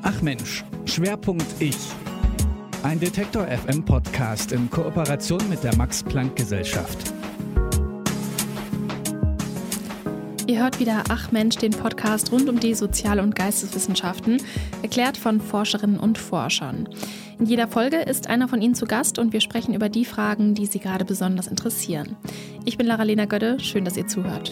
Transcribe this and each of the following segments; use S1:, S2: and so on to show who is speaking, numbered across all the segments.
S1: Ach Mensch, Schwerpunkt Ich. Ein Detektor FM Podcast in Kooperation mit der Max-Planck-Gesellschaft.
S2: Ihr hört wieder Ach Mensch, den Podcast rund um die Sozial- und Geisteswissenschaften, erklärt von Forscherinnen und Forschern. In jeder Folge ist einer von ihnen zu Gast und wir sprechen über die Fragen, die sie gerade besonders interessieren. Ich bin Lara-Lena Gödde, schön, dass ihr zuhört.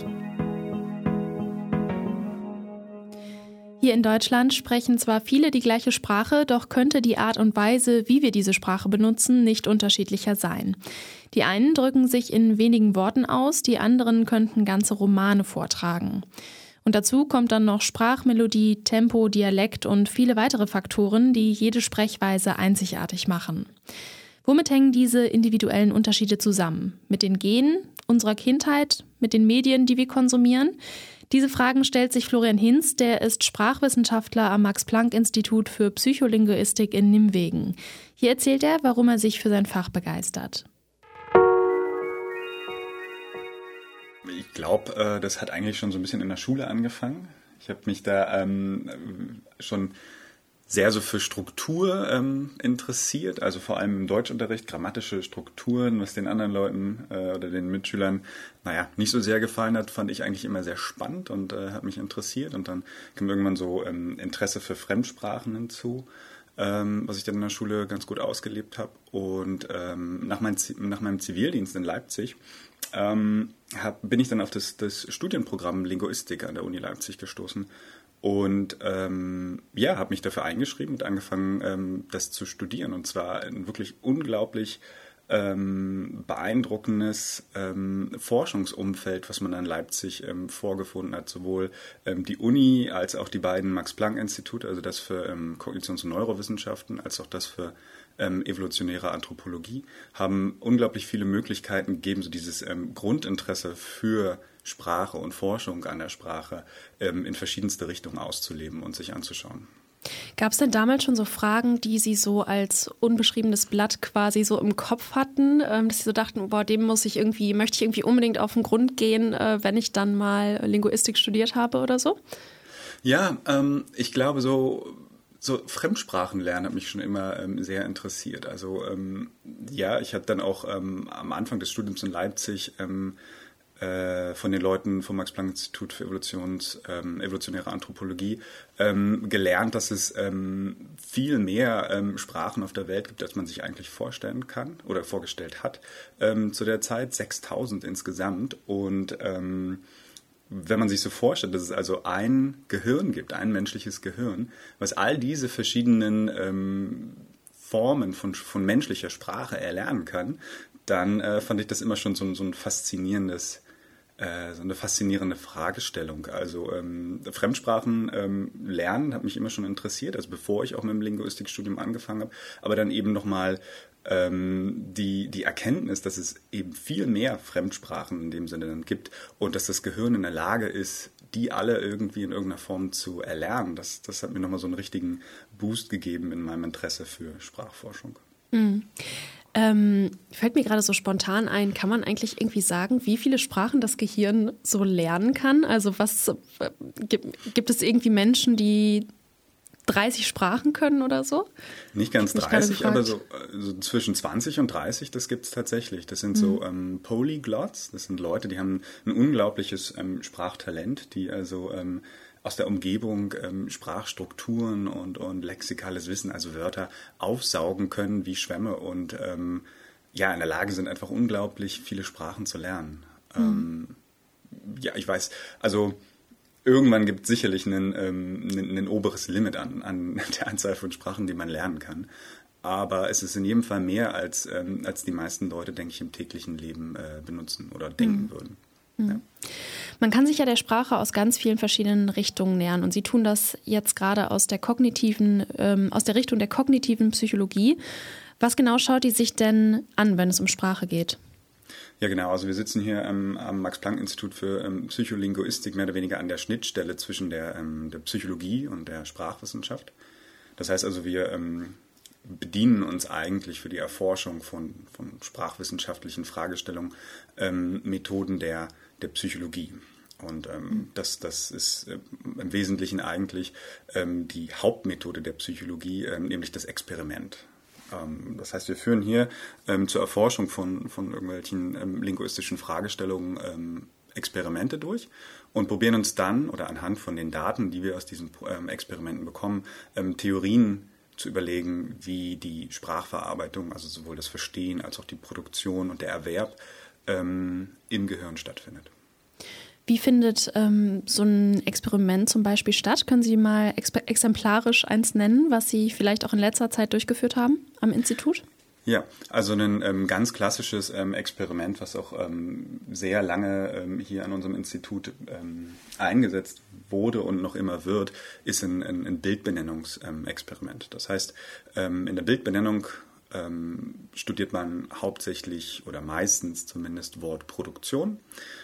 S2: Hier in Deutschland sprechen zwar viele die gleiche Sprache, doch könnte die Art und Weise, wie wir diese Sprache benutzen, nicht unterschiedlicher sein. Die einen drücken sich in wenigen Worten aus, die anderen könnten ganze Romane vortragen. Und dazu kommt dann noch Sprachmelodie, Tempo, Dialekt und viele weitere Faktoren, die jede Sprechweise einzigartig machen. Womit hängen diese individuellen Unterschiede zusammen? Mit den Genen, unserer Kindheit, mit den Medien, die wir konsumieren? Diese Fragen stellt sich Florian Hinz, der ist Sprachwissenschaftler am Max-Planck-Institut für Psycholinguistik in Nimwegen. Hier erzählt er, warum er sich für sein Fach begeistert.
S3: Ich glaube, das hat eigentlich schon so ein bisschen in der Schule angefangen. Ich habe mich da schon sehr so für Struktur interessiert, also vor allem im Deutschunterricht, grammatische Strukturen, was den anderen Leuten oder den Mitschülern, nicht so sehr gefallen hat, fand ich eigentlich immer sehr spannend und hat mich interessiert. Und dann kam irgendwann so Interesse für Fremdsprachen hinzu, was ich dann in der Schule ganz gut ausgelebt habe. Und nach meinem Zivildienst in Leipzig bin ich dann auf das Studienprogramm Linguistik an der Uni Leipzig gestoßen. Und habe mich dafür eingeschrieben und angefangen, das zu studieren. Und zwar ein wirklich unglaublich beeindruckendes Forschungsumfeld, was man an Leipzig vorgefunden hat. Sowohl die Uni als auch die beiden Max-Planck-Institute, also das für Kognitions- und Neurowissenschaften, als auch das für evolutionäre Anthropologie, haben unglaublich viele Möglichkeiten gegeben, so dieses Grundinteresse für Sprache und Forschung an der Sprache in verschiedenste Richtungen auszuleben und sich anzuschauen.
S2: Gab es denn damals schon so Fragen, die Sie so als unbeschriebenes Blatt quasi so im Kopf hatten, dass Sie so dachten, möchte ich irgendwie unbedingt auf den Grund gehen, wenn ich dann mal Linguistik studiert habe oder so? Ja,
S3: ich glaube so Fremdsprachen lernen hat mich schon immer sehr interessiert. Also ich habe dann auch am Anfang des Studiums in Leipzig von den Leuten vom Max-Planck-Institut für evolutionäre Anthropologie gelernt, dass es viel mehr Sprachen auf der Welt gibt, als man sich eigentlich vorstellen kann oder vorgestellt hat. Zu der Zeit 6000 insgesamt. Und wenn man sich so vorstellt, dass es also ein Gehirn gibt, ein menschliches Gehirn, was all diese verschiedenen Formen von menschlicher Sprache erlernen kann, dann fand ich das immer schon so ein so eine faszinierende Fragestellung. Also Fremdsprachen lernen hat mich immer schon interessiert, also bevor ich auch mit dem Linguistikstudium angefangen habe, aber dann eben nochmal die Erkenntnis, dass es eben viel mehr Fremdsprachen in dem Sinne dann gibt und dass das Gehirn in der Lage ist, die alle irgendwie in irgendeiner Form zu erlernen. Das hat mir nochmal so einen richtigen Boost gegeben in meinem Interesse für Sprachforschung.
S2: Mhm. Fällt mir gerade so spontan ein, kann man eigentlich irgendwie sagen, wie viele Sprachen das Gehirn so lernen kann? Also gibt es irgendwie Menschen, die 30 Sprachen können oder so?
S3: Nicht ganz 30, aber so zwischen 20 und 30, das gibt es tatsächlich. Das sind so Polyglots, das sind Leute, die haben ein unglaubliches Sprachtalent, die also aus der Umgebung Sprachstrukturen und lexikales Wissen, also Wörter, aufsaugen können wie Schwämme und in der Lage sind, einfach unglaublich viele Sprachen zu lernen. Ich weiß, also irgendwann gibt es sicherlich ein oberes Limit an der Anzahl von Sprachen, die man lernen kann. Aber es ist in jedem Fall mehr, als die meisten Leute, denke ich, im täglichen Leben benutzen oder denken würden. Ja.
S2: Man kann sich ja der Sprache aus ganz vielen verschiedenen Richtungen nähern und Sie tun das jetzt gerade aus der Richtung der kognitiven Psychologie. Was genau schaut die sich denn an, wenn es um Sprache geht?
S3: Ja, genau. Also wir sitzen hier am Max-Planck-Institut für Psycholinguistik mehr oder weniger an der Schnittstelle zwischen der Psychologie und der Sprachwissenschaft. Das heißt also, wir bedienen uns eigentlich für die Erforschung von sprachwissenschaftlichen Fragestellungen Methoden der Psychologie. Und das ist im Wesentlichen eigentlich die Hauptmethode der Psychologie, nämlich das Experiment. Das heißt, wir führen hier zur Erforschung von irgendwelchen linguistischen Fragestellungen Experimente durch und probieren uns dann oder anhand von den Daten, die wir aus diesen Experimenten bekommen, Theorien zu überlegen, wie die Sprachverarbeitung, also sowohl das Verstehen als auch die Produktion und der Erwerb im Gehirn stattfindet.
S2: Wie findet so ein Experiment zum Beispiel statt? Können Sie mal exemplarisch eins nennen, was Sie vielleicht auch in letzter Zeit durchgeführt haben am Institut?
S3: Ja, also ein ganz klassisches Experiment, was auch sehr lange hier an unserem Institut eingesetzt wurde und noch immer wird, ist ein Bildbenennungsexperiment. Das heißt, in der Bildbenennung studiert man hauptsächlich oder meistens zumindest Wortproduktion.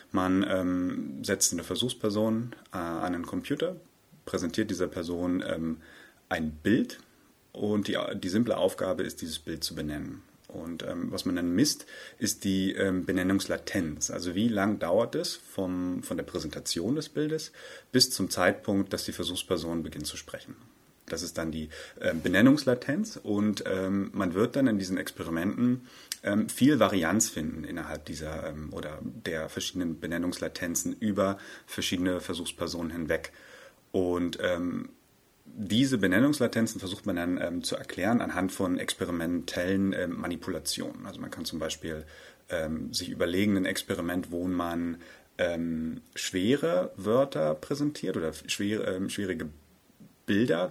S3: Man setzt eine Versuchsperson an einen Computer, präsentiert dieser Person ein Bild und die simple Aufgabe ist, dieses Bild zu benennen. Und was man dann misst, ist die Benennungslatenz. Also wie lang dauert es von der Präsentation des Bildes bis zum Zeitpunkt, dass die Versuchsperson beginnt zu sprechen. Das ist dann die Benennungslatenz und man wird dann in diesen Experimenten viel Varianz finden innerhalb dieser oder der verschiedenen Benennungslatenzen über verschiedene Versuchspersonen hinweg. Und diese Benennungslatenzen versucht man dann zu erklären anhand von experimentellen Manipulationen. Also man kann zum Beispiel sich überlegen, ein Experiment, wo man schwere Wörter präsentiert oder schwierige Bilder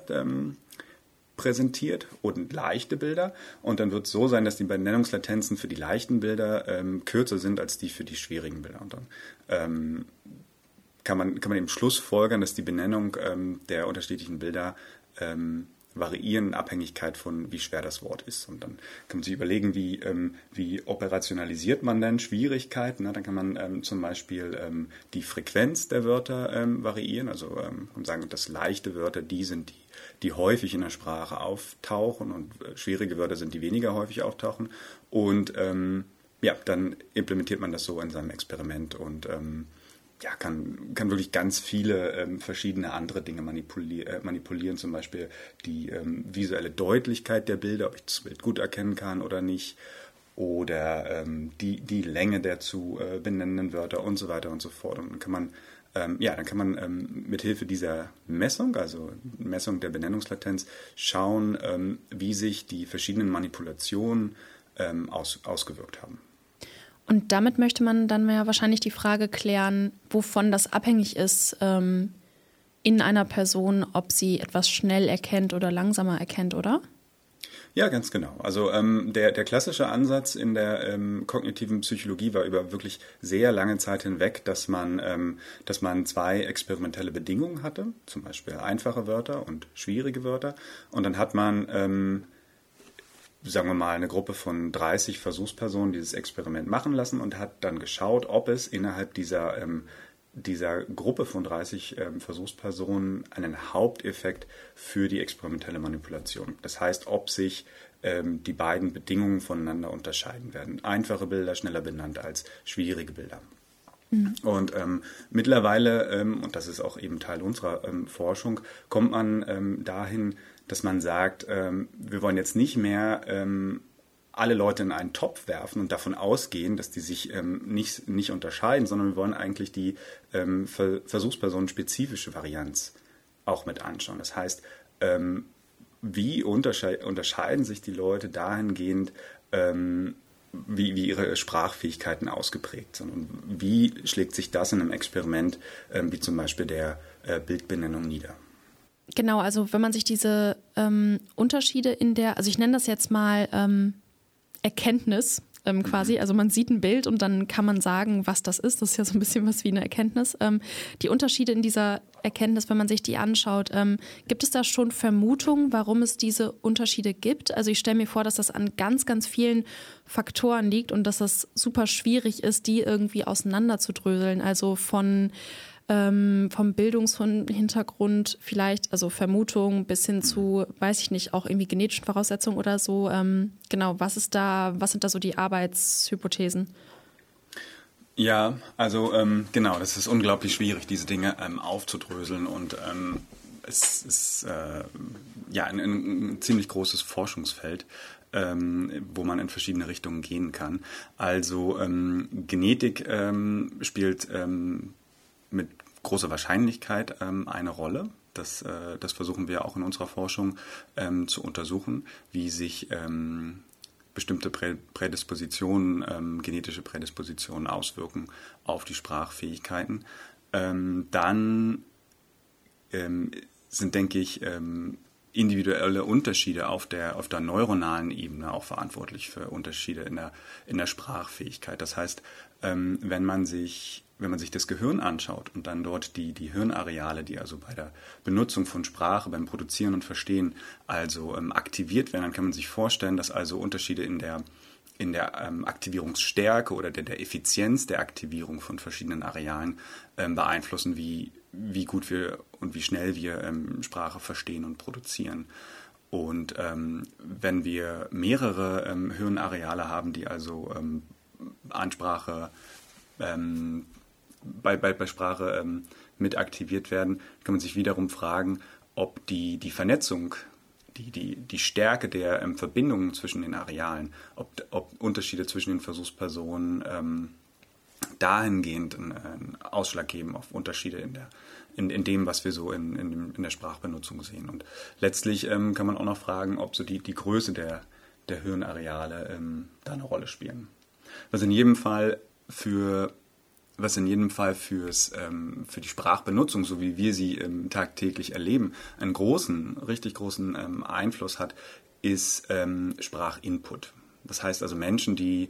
S3: präsentiert und leichte Bilder. Und dann wird es so sein, dass die Benennungslatenzen für die leichten Bilder kürzer sind als die für die schwierigen Bilder. Und dann kann man eben schlussfolgern, dass die Benennung der unterschiedlichen Bilder variieren in Abhängigkeit von, wie schwer das Wort ist. Und dann kann man sich überlegen, wie operationalisiert man denn Schwierigkeiten. Dann kann man zum Beispiel die Frequenz der Wörter variieren. Also und sagen, dass leichte Wörter die sind, die häufig in der Sprache auftauchen und schwierige Wörter sind, die weniger häufig auftauchen. Und dann implementiert man das so in seinem Experiment und kann wirklich ganz viele verschiedene andere Dinge manipulieren, zum Beispiel die visuelle Deutlichkeit der Bilder, ob ich das Bild gut erkennen kann oder nicht, oder die Länge der zu benennenden Wörter und so weiter und so fort. Und dann kann man mithilfe dieser Messung, also Messung der Benennungslatenz, schauen, wie sich die verschiedenen Manipulationen ausgewirkt haben.
S2: Und damit möchte man dann ja wahrscheinlich die Frage klären, wovon das abhängig ist in einer Person, ob sie etwas schnell erkennt oder langsamer erkennt, oder?
S3: Ja, ganz genau. Also der klassische Ansatz in der kognitiven Psychologie war über wirklich sehr lange Zeit hinweg, dass man zwei experimentelle Bedingungen hatte, zum Beispiel einfache Wörter und schwierige Wörter. Und dann hat man sagen wir mal, eine Gruppe von 30 Versuchspersonen dieses Experiment machen lassen und hat dann geschaut, ob es innerhalb dieser Gruppe von 30 Versuchspersonen einen Haupteffekt für die experimentelle Manipulation. Das heißt, ob sich die beiden Bedingungen voneinander unterscheiden werden. Einfache Bilder schneller benannt als schwierige Bilder. Mhm. Und mittlerweile, und das ist auch eben Teil unserer Forschung, kommt man dahin, dass man sagt, wir wollen jetzt nicht mehr alle Leute in einen Topf werfen und davon ausgehen, dass die sich nicht unterscheiden, sondern wir wollen eigentlich die versuchspersonenspezifische Varianz auch mit anschauen. Das heißt, wie unterscheiden sich die Leute dahingehend, wie ihre Sprachfähigkeiten ausgeprägt sind und wie schlägt sich das in einem Experiment wie zum Beispiel der Bildbenennung nieder?
S2: Genau, also wenn man sich diese Unterschiede also ich nenne das jetzt mal Erkenntnis quasi, also man sieht ein Bild und dann kann man sagen, was das ist. Das ist ja so ein bisschen was wie eine Erkenntnis. Die Unterschiede in dieser Erkenntnis, wenn man sich die anschaut, gibt es da schon Vermutungen, warum es diese Unterschiede gibt? Also ich stelle mir vor, dass das an ganz, ganz vielen Faktoren liegt und dass das super schwierig ist, die irgendwie auseinanderzudröseln. Also vom Bildungshintergrund vielleicht, also Vermutung bis hin zu, weiß ich nicht, auch irgendwie genetischen Voraussetzungen oder so. Genau, was sind da so die Arbeitshypothesen?
S3: Ja, also genau, das ist unglaublich schwierig, diese Dinge aufzudröseln und es ist ein ziemlich großes Forschungsfeld, wo man in verschiedene Richtungen gehen kann. Also Genetik spielt mit großer Wahrscheinlichkeit eine Rolle. Das versuchen wir auch in unserer Forschung zu untersuchen, wie sich bestimmte Prädispositionen, genetische Prädispositionen auswirken auf die Sprachfähigkeiten. Dann sind, denke ich, individuelle Unterschiede auf der neuronalen Ebene auch verantwortlich für Unterschiede in der Sprachfähigkeit. Das heißt, wenn man sich das Gehirn anschaut und dann dort die Hirnareale, die also bei der Benutzung von Sprache, beim Produzieren und Verstehen also aktiviert werden, dann kann man sich vorstellen, dass also Unterschiede in der Aktivierungsstärke oder der Effizienz der Aktivierung von verschiedenen Arealen beeinflussen, wie gut wir und wie schnell wir Sprache verstehen und produzieren. Und wenn wir mehrere Hirnareale haben, die also an Sprache bei Sprache mit aktiviert werden, kann man sich wiederum fragen, ob die Vernetzung, die Stärke der Verbindungen zwischen den Arealen, ob Unterschiede zwischen den Versuchspersonen dahingehend einen Ausschlag geben auf Unterschiede in dem, was wir so in der Sprachbenutzung sehen. Und letztlich kann man auch noch fragen, ob so die Größe der Hirnareale da eine Rolle spielen. Was in jedem Fall für die Sprachbenutzung, so wie wir sie tagtäglich erleben, einen richtig großen Einfluss hat, ist Sprachinput. Das heißt also Menschen, die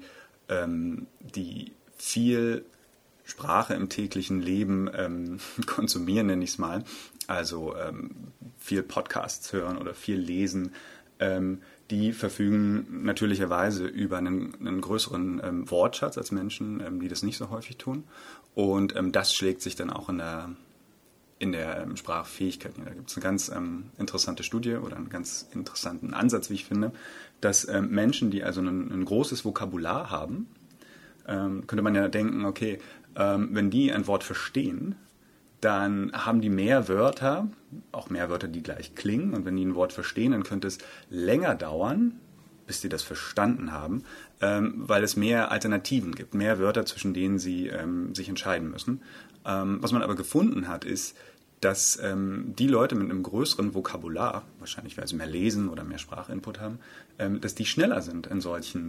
S3: viel Sprache im täglichen Leben konsumieren, nenne ich es mal, also viel Podcasts hören oder viel lesen, die verfügen natürlicherweise über einen größeren Wortschatz als Menschen, die das nicht so häufig tun. Und das schlägt sich dann auch in der Sprachfähigkeit. Da gibt es eine ganz interessante Studie oder einen ganz interessanten Ansatz, wie ich finde, dass Menschen, die also ein großes Vokabular haben, könnte man ja denken, okay, wenn die ein Wort verstehen, dann haben die mehr Wörter, auch mehr Wörter, die gleich klingen. Und wenn die ein Wort verstehen, dann könnte es länger dauern, bis sie das verstanden haben, weil es mehr Alternativen gibt, mehr Wörter, zwischen denen sie sich entscheiden müssen. Was man aber gefunden hat, ist, dass die Leute mit einem größeren Vokabular, wahrscheinlich weil sie mehr lesen oder mehr Sprachinput haben, dass die schneller sind in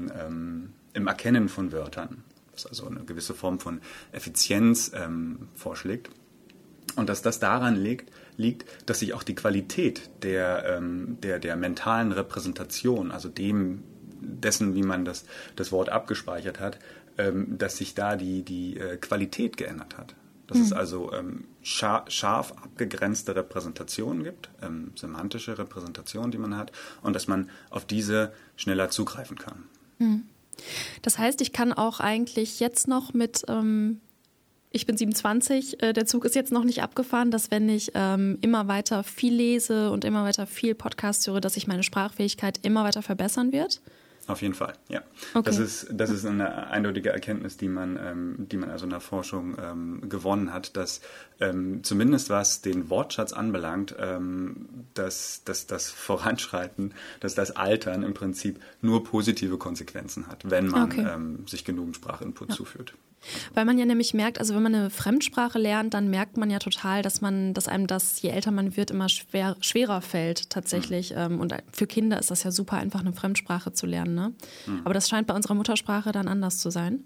S3: im Erkennen von Wörtern. Das also eine gewisse Form von Effizienz vorschlägt. Und dass das daran liegt, dass sich auch die Qualität der mentalen Repräsentation, also dessen, wie man das Wort abgespeichert hat, dass sich da die Qualität geändert hat. Dass es also scharf abgegrenzte Repräsentationen gibt, semantische Repräsentationen, die man hat, und dass man auf diese schneller zugreifen kann.
S2: Das heißt, ich kann auch eigentlich jetzt noch mit... Ich bin 27, der Zug ist jetzt noch nicht abgefahren, dass wenn ich immer weiter viel lese und immer weiter viel Podcast höre, dass sich meine Sprachfähigkeit immer weiter verbessern wird?
S3: Auf jeden Fall, ja.
S2: Okay.
S3: Das ist eine eindeutige Erkenntnis, die man also in der Forschung gewonnen hat, dass zumindest was den Wortschatz anbelangt, dass das Voranschreiten, dass das Altern im Prinzip nur positive Konsequenzen hat, wenn man sich genügend Sprachinput zuführt.
S2: Weil man ja nämlich merkt, also wenn man eine Fremdsprache lernt, dann merkt man ja total, dass einem das, je älter man wird, immer schwerer fällt tatsächlich. Und für Kinder ist das ja super einfach, eine Fremdsprache zu lernen. Ne? Aber das scheint bei unserer Muttersprache dann anders zu sein.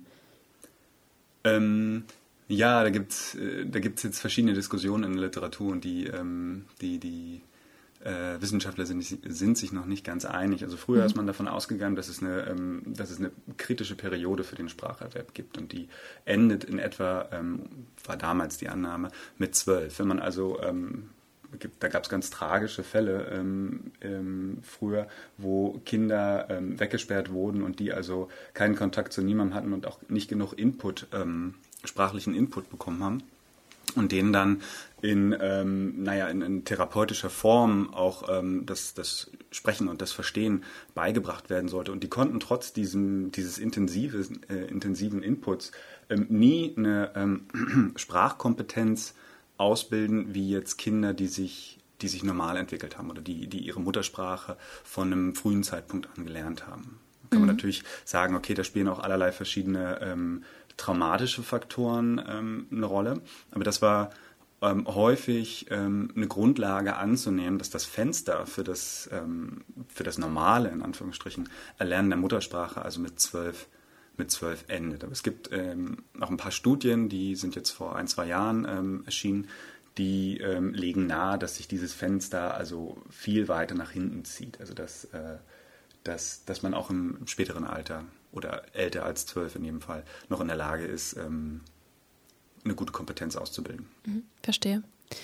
S3: Ja, da gibt's jetzt verschiedene Diskussionen in der Literatur und die Wissenschaftler sind sich noch nicht ganz einig. Also früher ist man davon ausgegangen, dass es eine kritische Periode für den Spracherwerb gibt und die endet in etwa, war damals die Annahme, mit 12. Wenn man also, da gab es ganz tragische Fälle früher, wo Kinder weggesperrt wurden und die also keinen Kontakt zu niemandem hatten und auch nicht genug sprachlichen Input bekommen haben. und denen dann in therapeutischer Form auch das Sprechen und das Verstehen beigebracht werden sollte. Und die konnten trotz dieses intensiven Inputs nie eine Sprachkompetenz ausbilden, wie jetzt Kinder, die sich normal entwickelt haben oder die ihre Muttersprache von einem frühen Zeitpunkt an gelernt haben. Da kann man natürlich sagen, okay, da spielen auch allerlei verschiedene traumatische Faktoren eine Rolle. Aber das war häufig eine Grundlage anzunehmen, dass das Fenster für das normale, in Anführungsstrichen, Erlernen der Muttersprache, also mit 12 endet. Aber es gibt noch ein paar Studien, die sind jetzt vor 1-2 Jahren erschienen, die legen nahe, dass sich dieses Fenster also viel weiter nach hinten zieht. Also dass man auch im späteren Alter oder älter als 12 in jedem Fall noch in der Lage ist, eine gute Kompetenz auszubilden.
S2: Verstehe.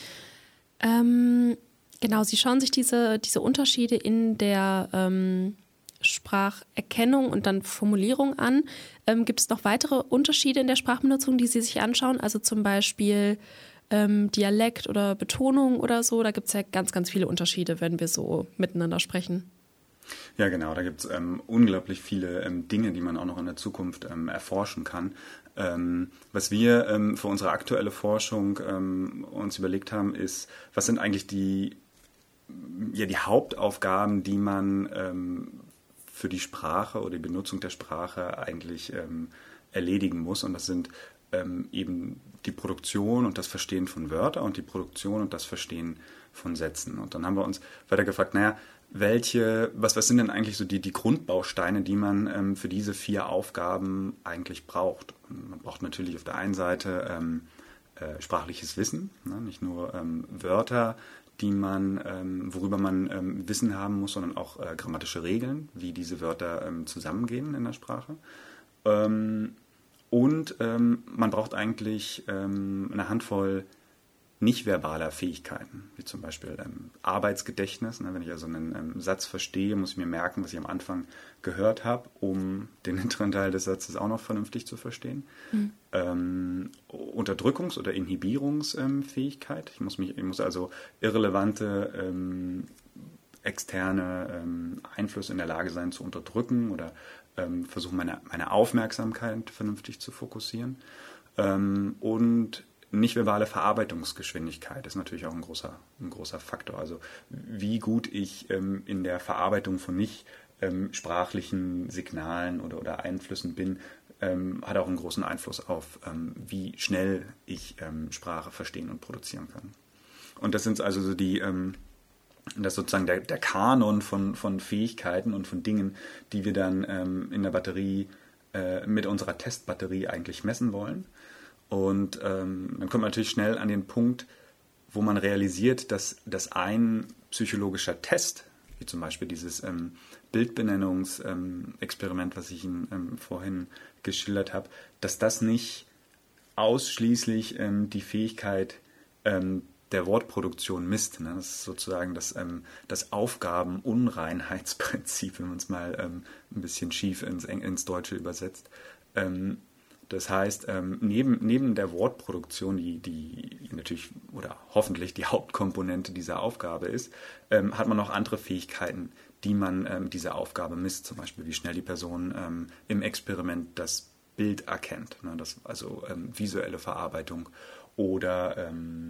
S2: Genau, Sie schauen sich diese Unterschiede in der Spracherkennung und dann Formulierung an. Gibt es noch weitere Unterschiede in der Sprachbenutzung, die Sie sich anschauen? Also zum Beispiel Dialekt oder Betonung oder so? Da gibt es ja ganz, ganz viele Unterschiede, wenn wir so miteinander sprechen.
S3: Ja, genau. Da gibt es unglaublich viele Dinge, die man auch noch in der Zukunft erforschen kann. Was wir für unsere aktuelle Forschung uns überlegt haben, ist, was sind eigentlich die Hauptaufgaben, die man für die Sprache oder die Benutzung der Sprache eigentlich erledigen muss. Und das sind eben die Produktion und das Verstehen von Wörtern und die Produktion und das Verstehen von Sätzen. Und dann haben wir uns weiter gefragt, was sind denn eigentlich so die Grundbausteine, die man für diese 4 Aufgaben eigentlich braucht? Und man braucht natürlich auf der einen Seite sprachliches Wissen, nicht nur Wörter, worüber man Wissen haben muss, sondern auch grammatische Regeln, wie diese Wörter zusammengehen in der Sprache. Und man braucht eigentlich eine Handvoll nicht-verbaler Fähigkeiten, wie zum Beispiel Arbeitsgedächtnis. Wenn ich also einen Satz verstehe, muss ich mir merken, was ich am Anfang gehört habe, um den hinteren Teil des Satzes auch noch vernünftig zu verstehen. Unterdrückungs- oder Inhibierungsfähigkeit. Ich muss also irrelevante externe Einflüsse in der Lage sein zu unterdrücken oder versuchen, meine Aufmerksamkeit vernünftig zu fokussieren. Und nicht-verbale Verarbeitungsgeschwindigkeit ist natürlich auch ein großer Faktor. Also wie gut ich in der Verarbeitung von nicht sprachlichen Signalen oder Einflüssen bin, hat auch einen großen Einfluss auf, wie schnell ich Sprache verstehen und produzieren kann. Und das sind also so das ist sozusagen der Kanon von Fähigkeiten und von Dingen, die wir dann in der Batterie mit unserer Testbatterie eigentlich messen wollen. Und dann kommt man natürlich schnell an den Punkt, wo man realisiert, dass ein psychologischer Test, wie zum Beispiel dieses Bildbenennungsexperiment, was ich Ihnen vorhin geschildert habe, dass das nicht ausschließlich die Fähigkeit der Wortproduktion misst. Das ist sozusagen das Aufgabenunreinheitsprinzip, wenn man es mal ein bisschen schief ins Deutsche übersetzt. Das heißt, neben der Wortproduktion, die natürlich oder hoffentlich die Hauptkomponente dieser Aufgabe ist, hat man noch andere Fähigkeiten, die man diese Aufgabe misst. Zum Beispiel, wie schnell die Person im Experiment das Bild erkennt. Also visuelle Verarbeitung oder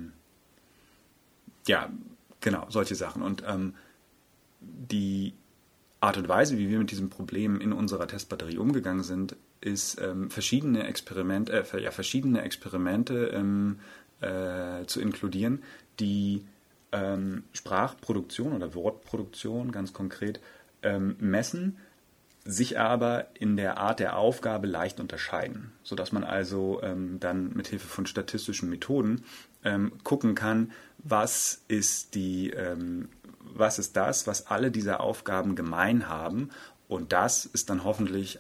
S3: solche Sachen. Und die Art und Weise, wie wir mit diesem Problem in unserer Testbatterie umgegangen sind, ist verschiedene Experimente zu inkludieren, die Sprachproduktion oder Wortproduktion ganz konkret messen, sich aber in der Art der Aufgabe leicht unterscheiden, sodass man also dann mit Hilfe von statistischen Methoden gucken kann, was ist das, was alle diese Aufgaben gemein haben, und das ist dann hoffentlich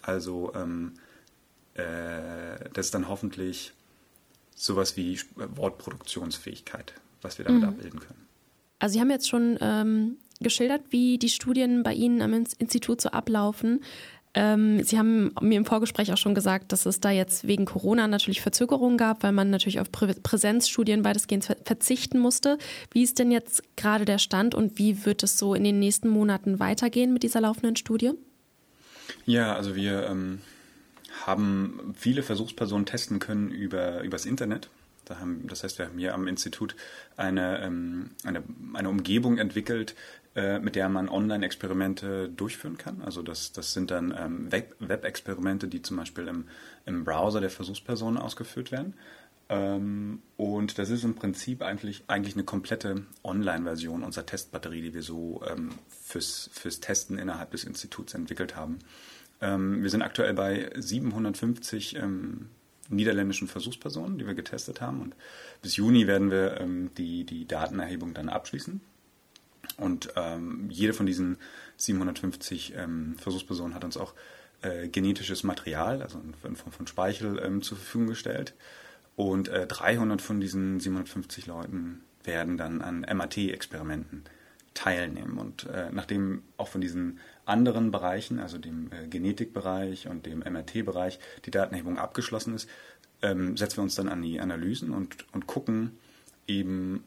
S3: sowas wie Wortproduktionsfähigkeit, was wir damit abbilden können.
S2: Also Sie haben jetzt schon geschildert, wie die Studien bei Ihnen am Institut so ablaufen. Sie haben mir im Vorgespräch auch schon gesagt, dass es da jetzt wegen Corona natürlich Verzögerungen gab, weil man natürlich auf Präsenzstudien weitestgehend verzichten musste. Wie ist denn jetzt gerade der Stand und wie wird es so in den nächsten Monaten weitergehen mit dieser laufenden Studie?
S3: Ja, also wir haben viele Versuchspersonen testen können übers Internet. Das heißt, wir haben hier am Institut eine Umgebung entwickelt, mit der man Online-Experimente durchführen kann. Also das sind dann Web-Experimente, die zum Beispiel im Browser der Versuchspersonen ausgeführt werden. Und das ist im Prinzip eigentlich eine komplette Online-Version unserer Testbatterie, die wir so fürs Testen innerhalb des Instituts entwickelt haben. Wir sind aktuell bei 750 niederländischen Versuchspersonen, die wir getestet haben. Und bis Juni werden wir die Datenerhebung dann abschließen. Und jede von diesen 750 Versuchspersonen hat uns auch genetisches Material, also in Form von Speichel, zur Verfügung gestellt. Und 300 von diesen 750 Leuten werden dann an MRT-Experimenten teilnehmen. Und nachdem auch von diesen anderen Bereichen, also dem Genetikbereich und dem MRT-Bereich, die Datenerhebung abgeschlossen ist, setzen wir uns dann an die Analysen und gucken eben,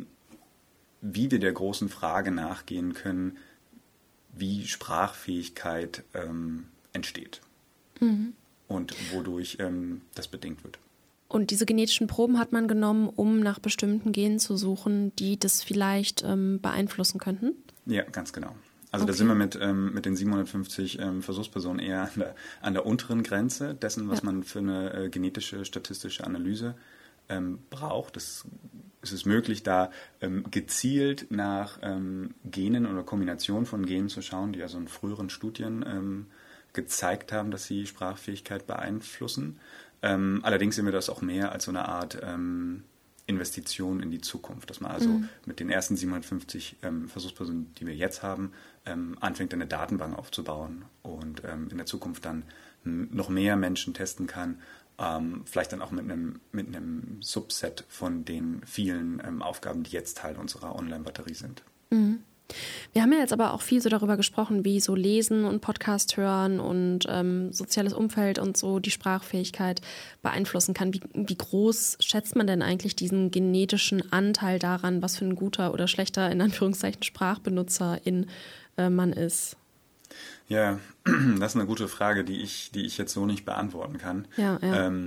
S3: wie wir der großen Frage nachgehen können, wie Sprachfähigkeit entsteht und wodurch das bedingt wird.
S2: Und diese genetischen Proben hat man genommen, um nach bestimmten Genen zu suchen, die das vielleicht beeinflussen könnten?
S3: Ja, ganz genau. Also okay. Da sind wir mit den 750 Versuchspersonen eher an der unteren Grenze dessen, was man für eine genetische, statistische Analyse braucht. Es ist möglich, da gezielt nach Genen oder Kombinationen von Genen zu schauen, die also in früheren Studien gezeigt haben, dass sie Sprachfähigkeit beeinflussen. Allerdings sehen wir das auch mehr als so eine Art Investition in die Zukunft, dass man also mit den ersten 750 Versuchspersonen, die wir jetzt haben, anfängt, eine Datenbank aufzubauen und in der Zukunft dann noch mehr Menschen testen kann, vielleicht dann auch mit einem Subset von den vielen Aufgaben, die jetzt Teil unserer Online-Batterie sind.
S2: Mhm. Wir haben ja jetzt aber auch viel so darüber gesprochen, wie so Lesen und Podcast hören und soziales Umfeld und so die Sprachfähigkeit beeinflussen kann. Wie groß schätzt man denn eigentlich diesen genetischen Anteil daran, was für ein guter oder schlechter, in Anführungszeichen, Sprachbenutzerin man ist?
S3: Ja, das ist eine gute Frage, die ich jetzt so nicht beantworten kann.
S2: Ja.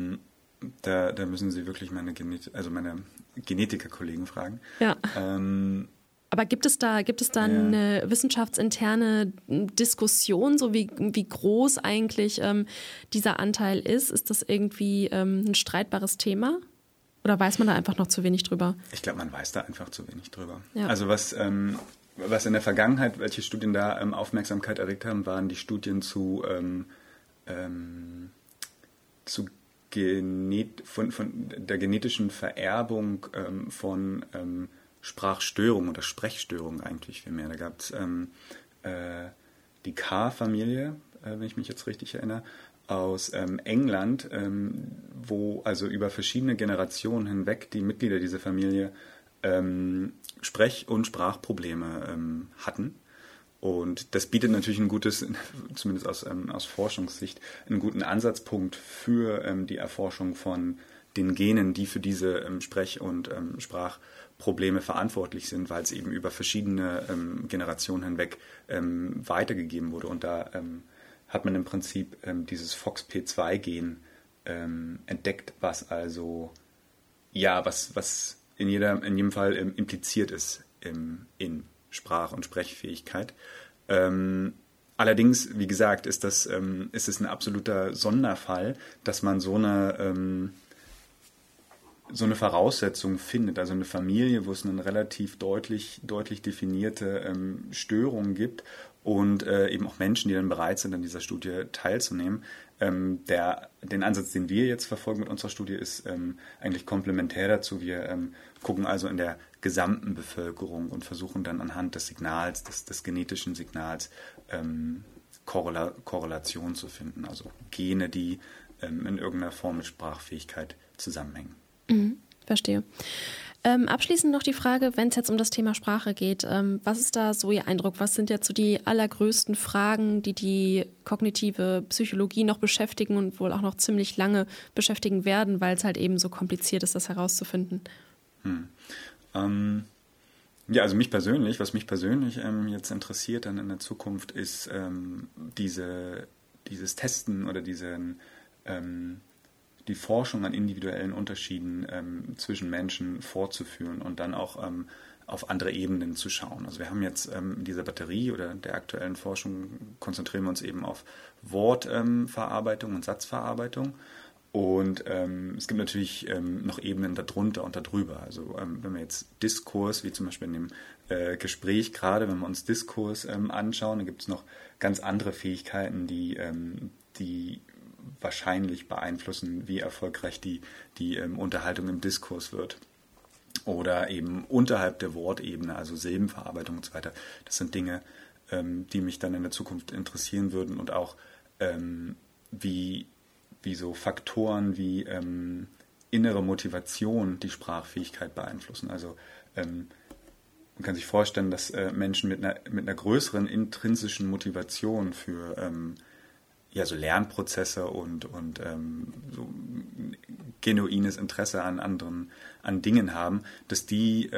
S3: Da müssen Sie wirklich meine Genetiker-Kollegen fragen.
S2: Ja. Aber gibt es da eine wissenschaftsinterne Diskussion, so wie groß eigentlich dieser Anteil ist? Ist das irgendwie ein streitbares Thema? Oder weiß man da einfach noch zu wenig drüber?
S3: Ich glaube, man weiß da einfach zu wenig drüber.
S2: Ja.
S3: Also was in der Vergangenheit, welche Studien da Aufmerksamkeit erregt haben, waren die Studien von der genetischen Vererbung von Sprachstörung oder Sprechstörung eigentlich vielmehr. Da gab es die Carr-Familie, wenn ich mich jetzt richtig erinnere, aus England, wo also über verschiedene Generationen hinweg die Mitglieder dieser Familie Sprech- und Sprachprobleme hatten. Und das bietet natürlich ein gutes, zumindest aus Forschungssicht, einen guten Ansatzpunkt für die Erforschung von den Genen, die für diese Sprech- und Sprachprobleme verantwortlich sind, weil es eben über verschiedene Generationen hinweg weitergegeben wurde. Und da hat man im Prinzip dieses FOXP2-Gen entdeckt, was also, was in jedem Fall impliziert ist in Sprach- und Sprechfähigkeit. Allerdings, wie gesagt, ist es ein absoluter Sonderfall, dass man so eine Voraussetzung findet, also eine Familie, wo es eine relativ deutlich definierte Störung gibt und eben auch Menschen, die dann bereit sind, an dieser Studie teilzunehmen. Den Ansatz, den wir jetzt verfolgen mit unserer Studie, ist eigentlich komplementär dazu. Wir gucken also in der gesamten Bevölkerung und versuchen dann anhand des Signals, des genetischen Signals, Korrelation zu finden, also Gene, die in irgendeiner Form mit Sprachfähigkeit zusammenhängen.
S2: Verstehe. Abschließend noch die Frage, wenn es jetzt um das Thema Sprache geht, was ist da so Ihr Eindruck? Was sind jetzt so die allergrößten Fragen, die kognitive Psychologie noch beschäftigen und wohl auch noch ziemlich lange beschäftigen werden, weil es halt eben so kompliziert ist, das herauszufinden?
S3: Ja, also was mich persönlich jetzt interessiert dann in der Zukunft, ist dieses Testen oder die Forschung an individuellen Unterschieden zwischen Menschen vorzuführen und dann auch auf andere Ebenen zu schauen. Also wir haben jetzt in dieser Batterie oder der aktuellen Forschung konzentrieren wir uns eben auf Wortverarbeitung und Satzverarbeitung. Und es gibt natürlich noch Ebenen darunter und darüber. Also wenn wir jetzt Diskurs, wie zum Beispiel in dem Gespräch gerade, wenn wir uns Diskurs anschauen, dann gibt es noch ganz andere Fähigkeiten, die wahrscheinlich beeinflussen, wie erfolgreich die Unterhaltung im Diskurs wird. Oder eben unterhalb der Wortebene, also Silbenverarbeitung und so weiter. Das sind Dinge, die mich dann in der Zukunft interessieren würden und auch wie so Faktoren wie innere Motivation die Sprachfähigkeit beeinflussen. Also man kann sich vorstellen, dass Menschen mit einer größeren intrinsischen Motivation für so Lernprozesse und so genuines Interesse an Dingen haben, dass die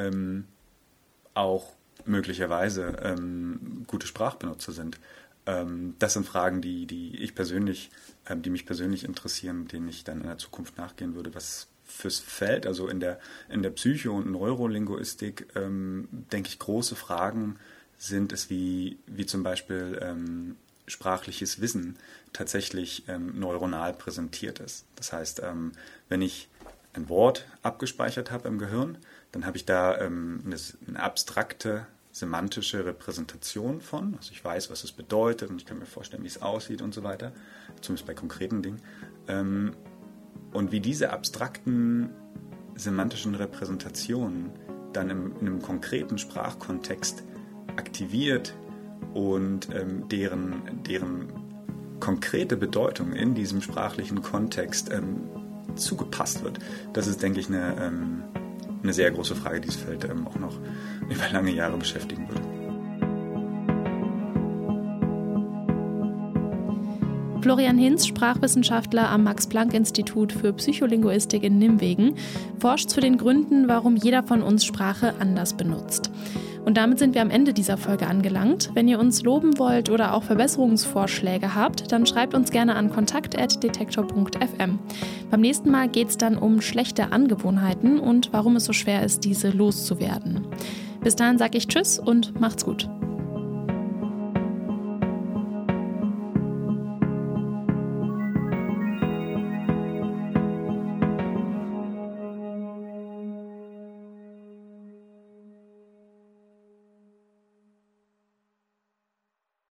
S3: auch möglicherweise gute Sprachbenutzer sind. Das sind Fragen, die mich persönlich interessieren, denen ich dann in der Zukunft nachgehen würde. Was fürs Feld, also in der Psycho- und Neurolinguistik, denke ich, große Fragen sind es, wie zum Beispiel sprachliches Wissen tatsächlich neuronal präsentiert ist. Das heißt, wenn ich ein Wort abgespeichert habe im Gehirn, dann habe ich da eine abstrakte semantische Repräsentation von. Also ich weiß, was es bedeutet und ich kann mir vorstellen, wie es aussieht und so weiter, zumindest bei konkreten Dingen. Und wie diese abstrakten semantischen Repräsentationen dann in einem konkreten Sprachkontext aktiviert und deren konkrete Bedeutung in diesem sprachlichen Kontext zugepasst wird. Das ist, denke ich, eine sehr große Frage, die das Feld auch noch über lange Jahre beschäftigen würde.
S2: Florian Hinz, Sprachwissenschaftler am Max-Planck-Institut für Psycholinguistik in Nimwegen, forscht zu den Gründen, warum jeder von uns Sprache anders benutzt. Und damit sind wir am Ende dieser Folge angelangt. Wenn ihr uns loben wollt oder auch Verbesserungsvorschläge habt, dann schreibt uns gerne an kontakt@detektor.fm. Beim nächsten Mal geht es dann um schlechte Angewohnheiten und warum es so schwer ist, diese loszuwerden. Bis dahin sage ich Tschüss und macht's gut.